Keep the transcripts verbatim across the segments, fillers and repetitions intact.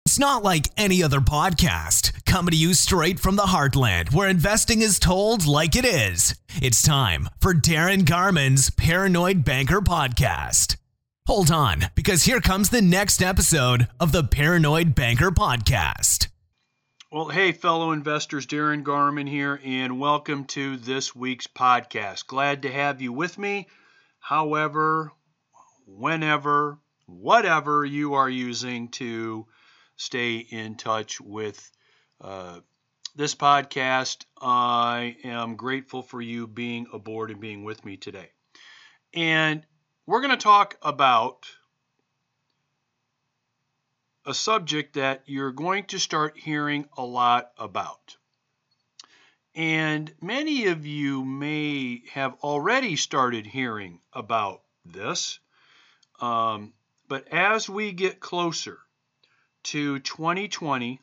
It's not like any other podcast, coming to you straight from the heartland where investing is told like it is. It's time for Darren Garman's Paranoid Banker Podcast. Hold on, because here comes the next episode of the Paranoid Banker Podcast. Well, hey, fellow investors, Darren Garman here, and welcome to this week's podcast. Glad to have you with me. However, whenever, whatever you are using to stay in touch with uh, this podcast, I am grateful for you being aboard and being with me today. And we're going to talk about a subject that you're going to start hearing a lot about. And many of you may have already started hearing about this. Um, but as we get closer to twenty twenty,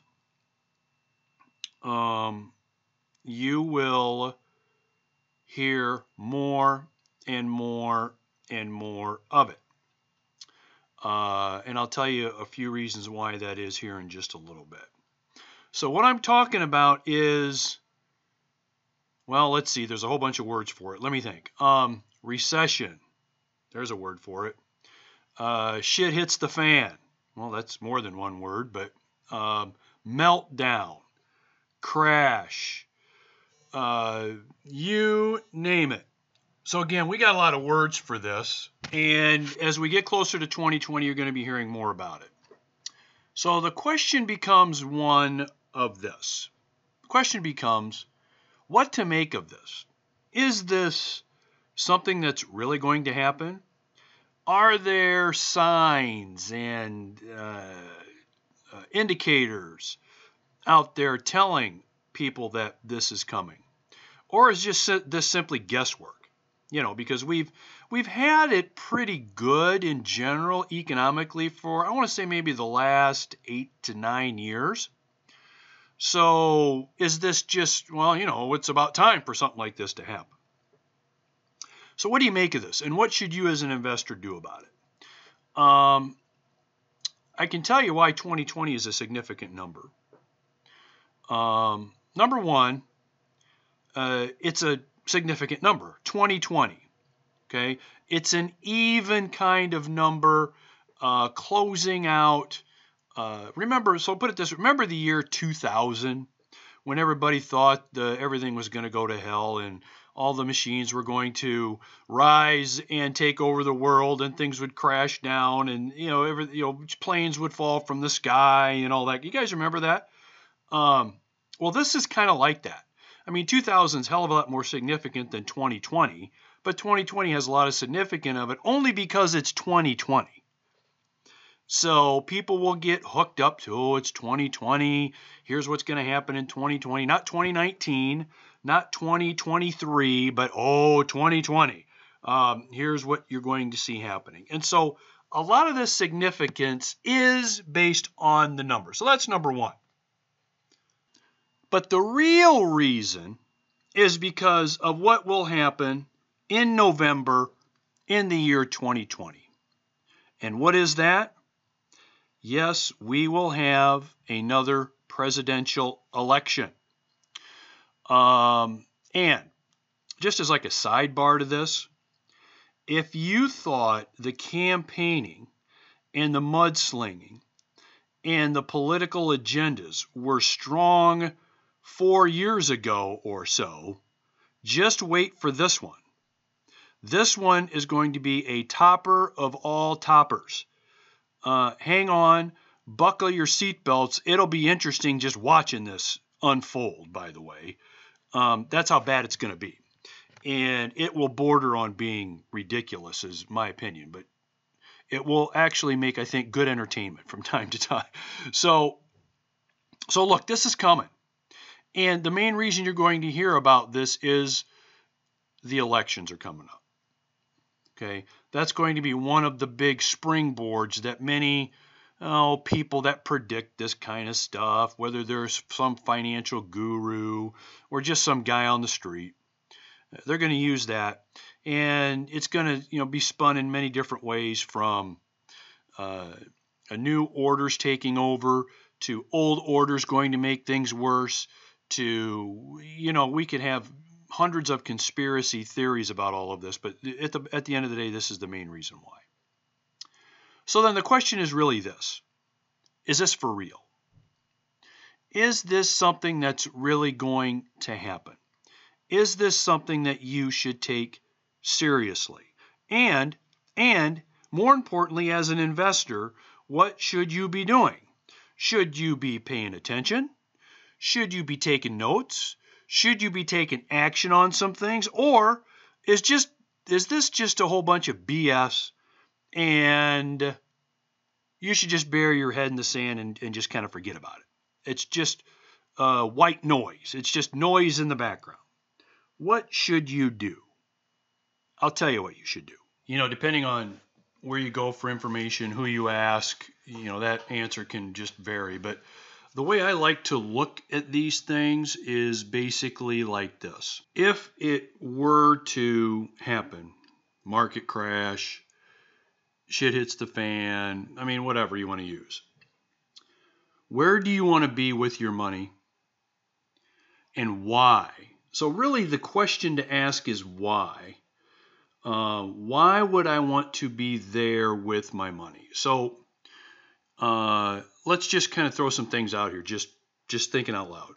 um, you will hear more and more and more of it. Uh, and I'll tell you a few reasons why that is here in just a little bit. So what I'm talking about is, well, let's see, there's a whole bunch of words for it. Let me think. Um, recession. There's a word for it. Uh, shit hits the fan. Well, that's more than one word, but um, meltdown, crash, uh, you name it. So again, we got a lot of words for this, and as we get closer to twenty twenty, you're going to be hearing more about it. So the question becomes one of this. The question becomes, what to make of this? Is this something that's really going to happen? Are there signs and uh, uh, indicators out there telling people that this is coming? Or is just this simply guesswork? You know, because we've we've had it pretty good in general economically for, I want to say, maybe the last eight to nine years. So is this just, well, you know, it's about time for something like this to happen? So what do you make of this? And what should you as an investor do about it? Um, I can tell you why twenty twenty is a significant number. Um, number one, uh, it's a significant number, twenty twenty. Okay, it's an even kind of number, uh, closing out. Uh, remember, so put it this: remember the year two thousand, when everybody thought the, everything was going to go to hell and all the machines were going to rise and take over the world, and things would crash down, and you know, every, you know, planes would fall from the sky and all that. You guys remember that? Um, well, this is kind of like that. I mean, two thousand is a hell of a lot more significant than twenty twenty, but twenty twenty has a lot of significance of it only because it's twenty twenty. So people will get hooked up to, oh, it's twenty twenty. Here's what's going to happen in twenty twenty, not twenty nineteen. Not twenty twenty-three, but oh, twenty twenty. Um, here's what you're going to see happening. And so a lot of this significance is based on the number. So that's number one. But the real reason is because of what will happen in November in the year twenty twenty. And what is that? Yes, we will have another presidential election. Um, and just as like a sidebar to this, if you thought the campaigning and the mudslinging and the political agendas were strong four years ago or so, just wait for this one. This one is going to be a topper of all toppers. Uh, hang on, buckle your seatbelts. It'll be interesting just watching this unfold, by the way. Um, that's how bad it's going to be. And it will border on being ridiculous, is my opinion. But it will actually make, I think, good entertainment from time to time. So, so look, this is coming. And the main reason you're going to hear about this is the elections are coming up. Okay, that's going to be one of the big springboards that many oh, people that predict this kind of stuff, whether there's some financial guru or just some guy on the street, they're going to use that. And it's going to, you know, be spun in many different ways, from uh, a new orders taking over to old orders going to make things worse, to, you know, we could have hundreds of conspiracy theories about all of this, but at the, at the end of the day, this is the main reason why. So then the question is really this: is this for real? Is this something that's really going to happen? Is this something that you should take seriously? And, and more importantly, as an investor, what should you be doing? Should you be paying attention? Should you be taking notes? Should you be taking action on some things? Or is just is this just a whole bunch of B S and you should just bury your head in the sand and, and just kind of forget about it? It's just uh, white noise. It's just noise in the background. What should you do? I'll tell you what you should do. You know, depending on where you go for information, who you ask, you know, that answer can just vary. But the way I like to look at these things is basically like this. If it were to happen, market crash, shit hits the fan, I mean, whatever you want to use. Where do you want to be with your money and why? So really the question to ask is why. Uh, why would I want to be there with my money? So uh, let's just kind of throw some things out here, just, just thinking out loud.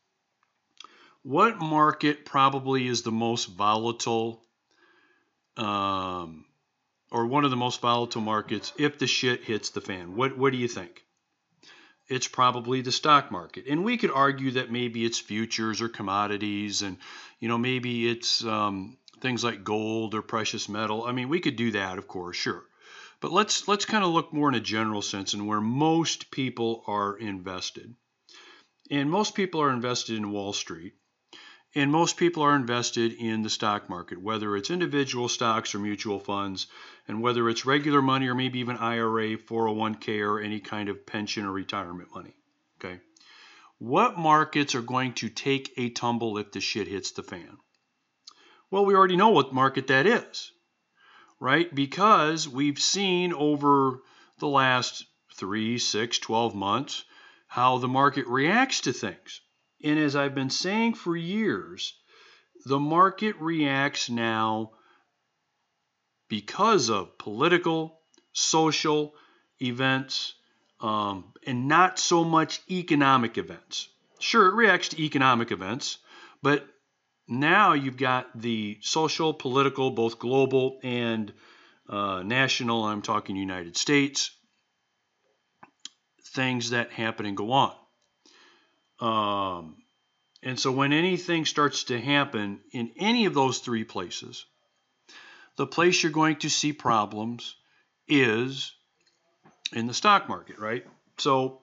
What market probably is the most volatile um, or one of the most volatile markets if the shit hits the fan? What, what do you think? It's probably the stock market. And we could argue that maybe it's futures or commodities and, you know, maybe it's um, things like gold or precious metal. I mean, we could do that, of course, sure. But let's let's kind of look more in a general sense and where most people are invested. And most people are invested in Wall Street. And most people are invested in the stock market, whether it's individual stocks or mutual funds, and whether it's regular money or maybe even I R A, four oh one k, or any kind of pension or retirement money. Okay. What markets are going to take a tumble if the shit hits the fan? Well, we already know what market that is, right? Because we've seen over the last three, six, twelve months how the market reacts to things. And as I've been saying for years, the market reacts now because of political, social events, um, and not so much economic events. Sure, it reacts to economic events, but now you've got the social, political, both global and uh, national, I'm talking United States, things that happen and go on. Um, and so when anything starts to happen in any of those three places, the place you're going to see problems is in the stock market, right? So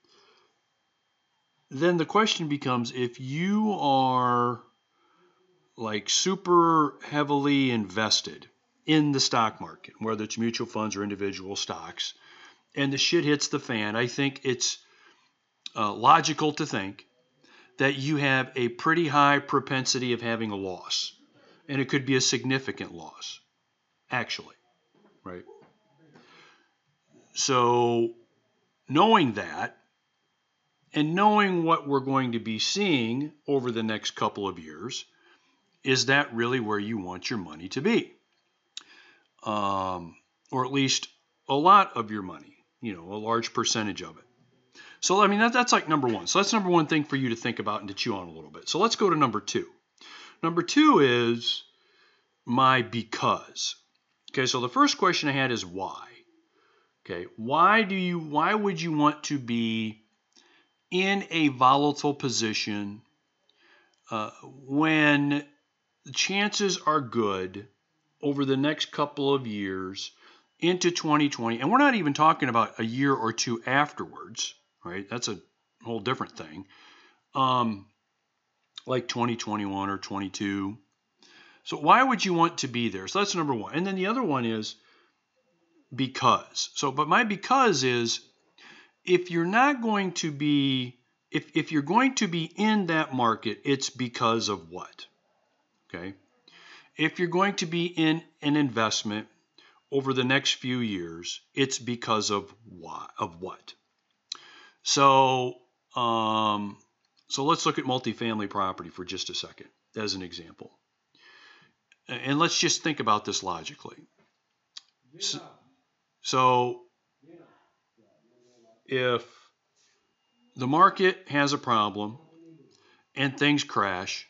then the question becomes, if you are like super heavily invested in the stock market, whether it's mutual funds or individual stocks, and the shit hits the fan, I think it's uh, logical to think that you have a pretty high propensity of having a loss. And it could be a significant loss, actually, right? So knowing that, and knowing what we're going to be seeing over the next couple of years, is that really where you want your money to be? Um, or at least a lot of your money, you know, a large percentage of it. So, I mean, that, that's like number one. So that's number one thing for you to think about and to chew on a little bit. So let's go to number two. Number two is my because. Okay, so the first question I had is why. Okay, why do you, why would you want to be in a volatile position uh, when the chances are good over the next couple of years into twenty twenty, and we're not even talking about a year or two afterwards, right? That's a whole different thing. Um, like twenty twenty-one or twenty-two. So why would you want to be there? So that's number one. And then the other one is because. So, but my because is if you're not going to be, if, if you're going to be in that market, it's because of what? Okay. If you're going to be in an investment over the next few years, it's because of why, of what? So, um, so let's look at multifamily property for just a second as an example. And let's just think about this logically. So, so if the market has a problem and things crash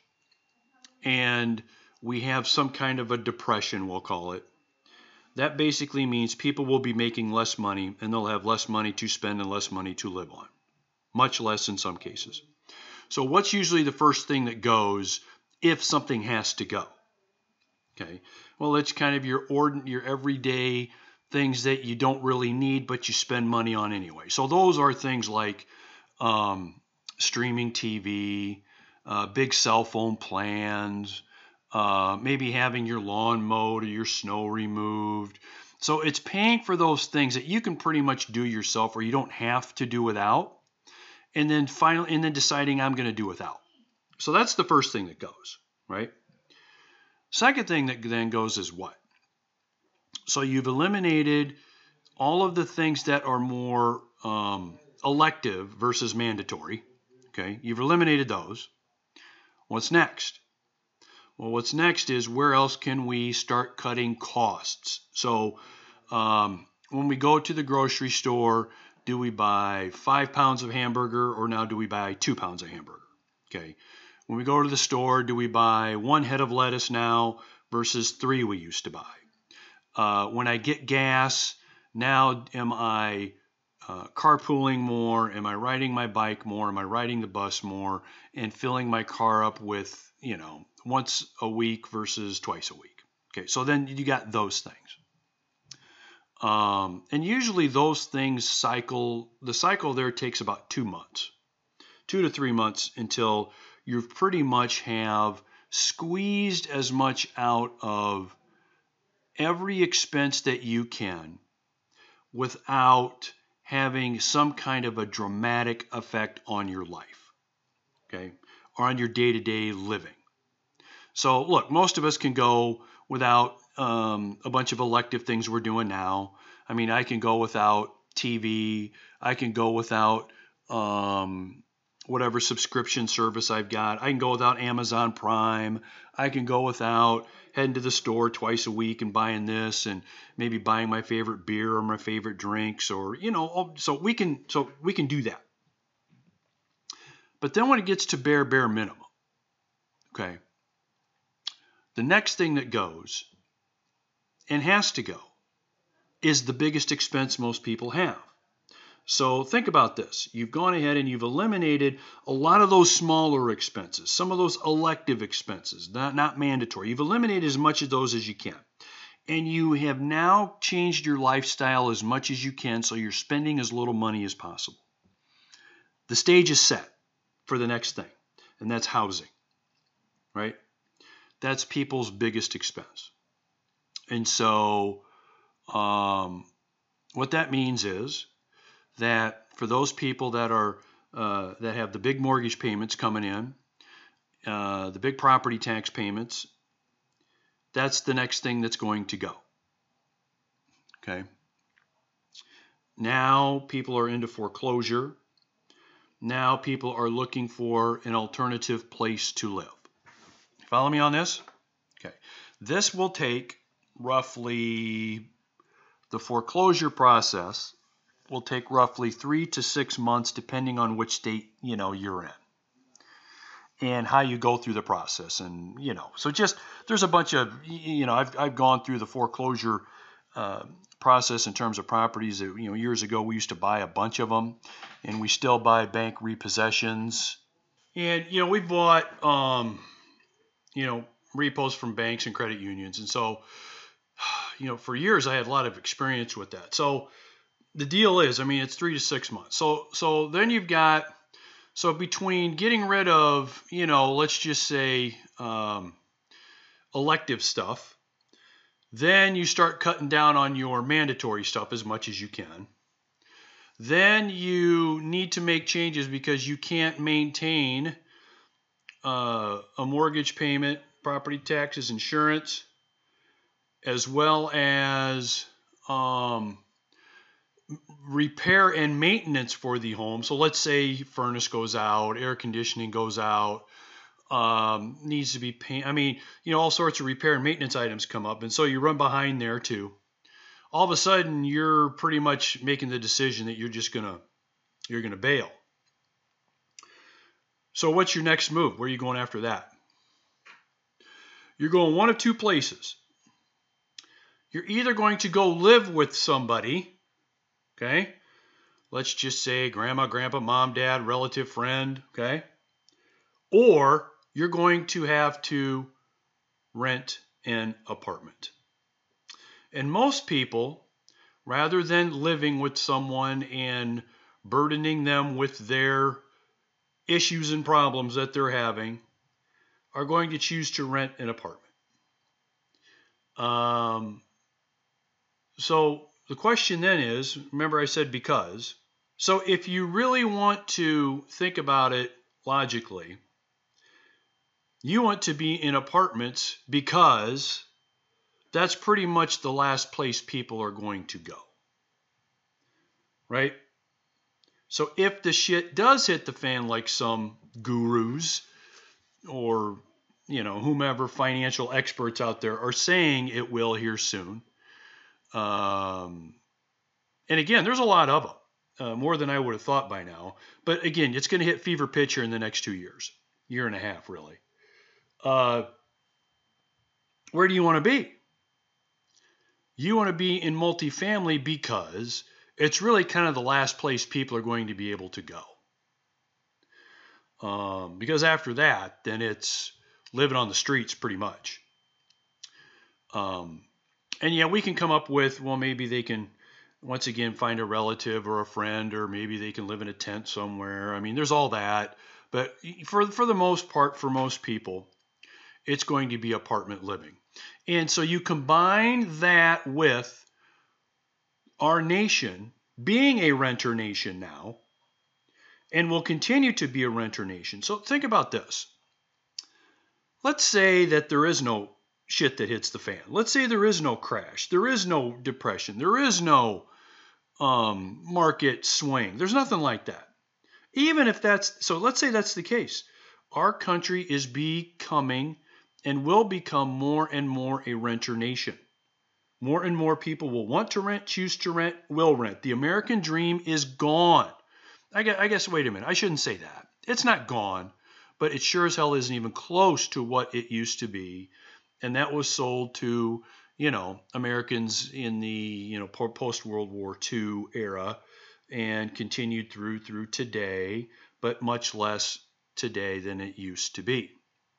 and we have some kind of a depression, we'll call it, that basically means people will be making less money and they'll have less money to spend and less money to live on, much less in some cases. So what's usually the first thing that goes if something has to go? Okay, well, it's kind of your ordin- your everyday things that you don't really need, but you spend money on anyway. So those are things like um, streaming T V, uh, big cell phone plans, uh, maybe having your lawn mowed or your snow removed. So it's paying for those things that you can pretty much do yourself or you don't have to do without. And then finally, and then deciding I'm going to do without. So that's the first thing that goes, right? Second thing that then goes is what? So you've eliminated all of the things that are more um, elective versus mandatory. Okay, you've eliminated those. What's next? Well, what's next is where else can we start cutting costs? So um, when we go to the grocery store, do we buy five pounds of hamburger or now do we buy two pounds of hamburger? Okay. When we go to the store, do we buy one head of lettuce now versus three we used to buy? Uh, when I get gas, now am I uh, carpooling more? Am I riding my bike more? Am I riding the bus more and filling my car up with, you know, once a week versus twice a week? Okay, so then you got those things. Um, and usually those things cycle, the cycle there takes about two months, two to three months until you pretty much have squeezed as much out of every expense that you can without having some kind of a dramatic effect on your life, okay, or on your day-to-day living. So look, most of us can go without um, a bunch of elective things we're doing now. I mean, I can go without T V. I can go without um, whatever subscription service I've got. I can go without Amazon Prime. I can go without heading to the store twice a week and buying this and maybe buying my favorite beer or my favorite drinks or, you know, so we can, so we can do that. But then when it gets to bare, bare minimum, okay, the next thing that goes and has to go is the biggest expense most people have. So think about this. You've gone ahead and you've eliminated a lot of those smaller expenses, some of those elective expenses, not, not mandatory. You've eliminated as much of those as you can. And you have now changed your lifestyle as much as you can so you're spending as little money as possible. The stage is set for the next thing, and that's housing, right? That's people's biggest expense. And so um, what that means is that for those people that are uh, that have the big mortgage payments coming in, uh, the big property tax payments, that's the next thing that's going to go. Okay. Now people are into foreclosure. Now people are looking for an alternative place to live. Follow me on this? Okay. This will take roughly, the foreclosure process will take roughly three to six months depending on which state, you know, you're in and how you go through the process. And, you know, so just, there's a bunch of, you know, I've, I've gone through the foreclosure uh, process in terms of properties that, you know, years ago we used to buy a bunch of them and we still buy bank repossessions. And, you know, we bought, um, you know, repos from banks and credit unions. And so, you know, for years I had a lot of experience with that. So the deal is, I mean, it's three to six months. So, so then you've got, so between getting rid of, you know, let's just say um, elective stuff, then you start cutting down on your mandatory stuff as much as you can. Then you need to make changes because you can't maintain uh, a mortgage payment, property taxes, insurance, as well as um, repair and maintenance for the home. So let's say furnace goes out, air conditioning goes out, um, needs to be painted. I mean, you know, all sorts of repair and maintenance items come up. And so you run behind there too. All of a sudden, you're pretty much making the decision that you're just going to, you're going to bail. So what's your next move? Where are you going after that? You're going one of two places. You're either going to go live with somebody, okay? Let's just say grandma, grandpa, mom, dad, relative, friend, okay? Or you're going to have to rent an apartment. And most people, rather than living with someone and burdening them with their issues and problems that they're having, are going to choose to rent an apartment. Um, so the question then is, remember I said because. So if you really want to think about it logically, you want to be in apartments because that's pretty much the last place people are going to go. Right? So if the shit does hit the fan like some gurus or, you know, whomever financial experts out there are saying it will here soon. Um, and again, there's a lot of them, uh, more than I would have thought by now. But again, it's going to hit fever pitch here in the next two years, year and a half, really. Uh, where do you want to be? You want to be in multifamily because it's really kind of the last place people are going to be able to go. Um, because after that, then it's living on the streets pretty much. Um, and yeah, we can come up with, well, maybe they can, once again, find a relative or a friend, or maybe they can live in a tent somewhere. I mean, there's all that. But for, for the most part, for most people, it's going to be apartment living. And so you combine that with our nation being a renter nation now, and will continue to be a renter nation. So think about this. Let's say that there is no shit that hits the fan. Let's say there is no crash. There is no depression. There is no um, market swing. There's nothing like that. Even if that's, so let's say that's the case. Our country is becoming and will become more and more a renter nation. More and more people will want to rent, choose to rent, will rent. The American dream is gone. I guess, I guess, wait a minute, I shouldn't say that. It's not gone, but it sure as hell isn't even close to what it used to be. And that was sold to, you know, Americans in the, you know, post-World War Two era and continued through through today, but much less today than it used to be.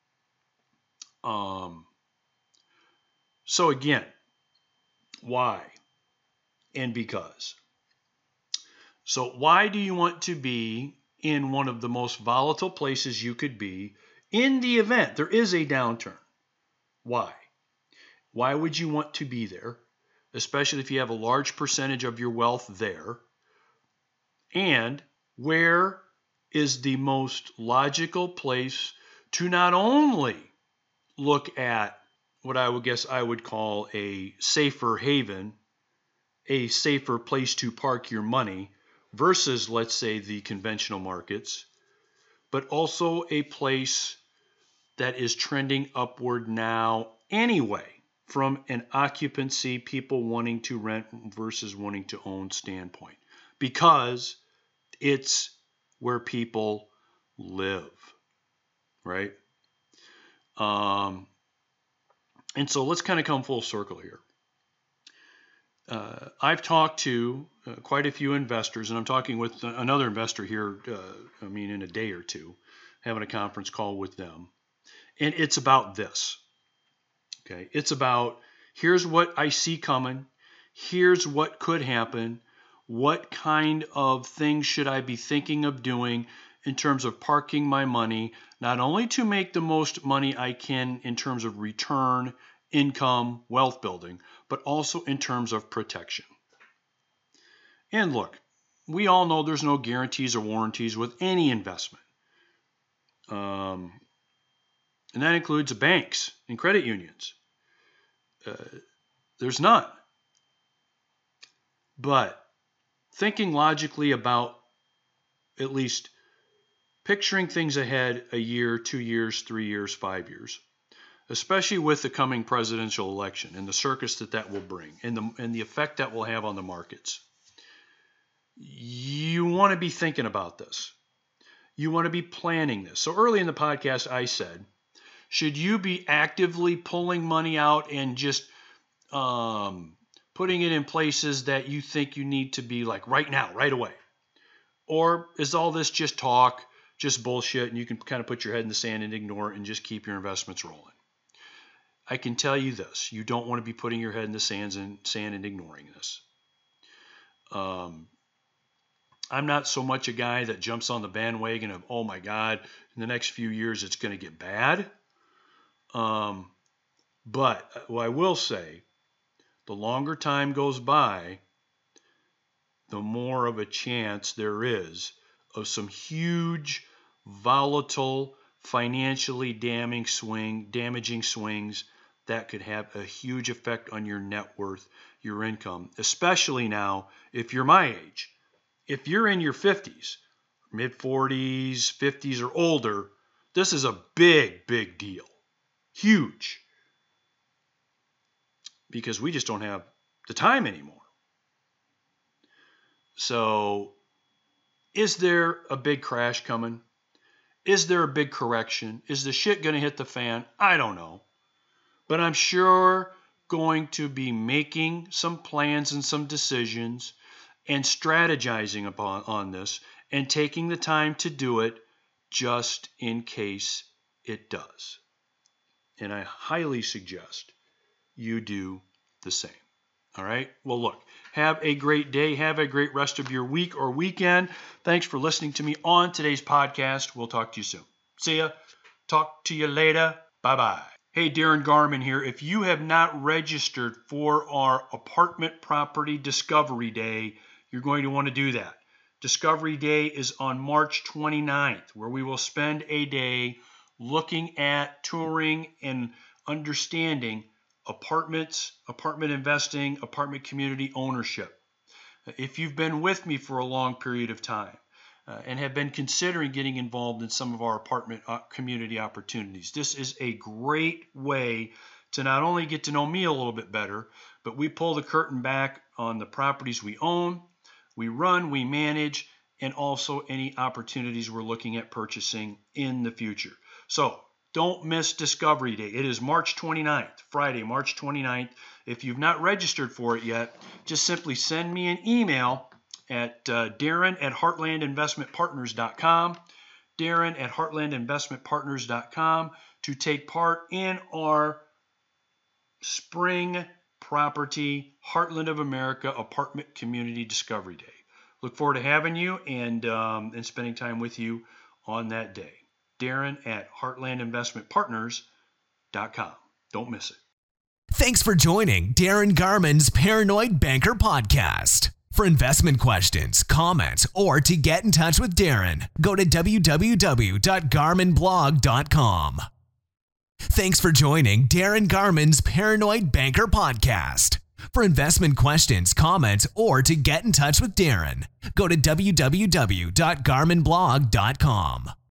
Um. So again, why and because? So why do you want to be in one of the most volatile places you could be in the event there is a downturn? Why? Why would you want to be there, especially if you have a large percentage of your wealth there? And where is the most logical place to not only look at what I would guess I would call a safer haven, a safer place to park your money versus, let's say, the conventional markets, but also a place that is trending upward now anyway from an occupancy, people wanting to rent versus wanting to own standpoint, because it's where people live, right? Um, and so let's kind of come full circle here. Uh, I've talked to uh, quite a few investors, and I'm talking with another investor here, uh, I mean, in a day or two, having a conference call with them. And it's about this. Okay, it's about, here's what I see coming. Here's what could happen. What kind of things should I be thinking of doing in terms of parking my money, not only to make the most money I can in terms of return, income, wealth building, but also in terms of protection. And look, we all know there's no guarantees or warranties with any investment. Um, and that includes banks and credit unions. Uh, there's none. But thinking logically about at least picturing things ahead a year, two years, three years, five years, especially with the coming presidential election and the circus that that will bring and the, and the effect that will have on the markets. You want to be thinking about this. You want to be planning this. So early in the podcast, I said, should you be actively pulling money out and just um, putting it in places that you think you need to be like right now, right away? Or is all this just talk, just bullshit, and you can kind of put your head in the sand and ignore it and just keep your investments rolling? I can tell you this. You don't want to be putting your head in the sands and, sand and ignoring this. Um, I'm not so much a guy that jumps on the bandwagon of, oh my God, in the next few years it's going to get bad. Um, but what I will say, the longer time goes by, the more of a chance there is of some huge, volatile, financially damaging swing, damaging swings that could have a huge effect on your net worth, your income, especially now if you're my age. If you're in your fifties, mid forties, fifties, or older, this is a big, big deal. Huge. Because we just don't have the time anymore. So, is there a big crash coming? Is there a big correction? Is the shit going to hit the fan? I don't know. But I'm sure going to be making some plans and some decisions and strategizing upon on this and taking the time to do it just in case it does. And I highly suggest you do the same. All right? Well, look, have a great day. Have a great rest of your week or weekend. Thanks for listening to me on today's podcast. We'll talk to you soon. See ya. Talk to you later. Bye-bye. Hey, Darren Garman here. If you have not registered for our apartment property discovery day, you're going to want to do that. Discovery Day is on March twenty-ninth, where we will spend a day looking at, touring, and understanding apartments, apartment investing, apartment community ownership. If you've been with me for a long period of time uh, and have been considering getting involved in some of our apartment uh, community opportunities, this is a great way to not only get to know me a little bit better, but we pull the curtain back on the properties we own, we run, we manage, and also any opportunities we're looking at purchasing in the future. So don't miss Discovery Day. It is March twenty-ninth, Friday, March twenty-ninth. If you've not registered for it yet, just simply send me an email at uh, Darren at heartland investment partners dot com, Darren at heartland investment partners dot com to take part in our spring property Heartland of America Apartment Community Discovery Day. Look forward to having you and um, and spending time with you on that day. Darren at heartland investment partners dot com. Don't miss it. Thanks for joining Darren Garman's Paranoid Banker Podcast. For investment questions, comments, or to get in touch with Darren, go to w w w dot garman blog dot com. Thanks for joining Darren Garman's Paranoid Banker Podcast. For investment questions, comments, or to get in touch with Darren, go to w w w dot garman blog dot com.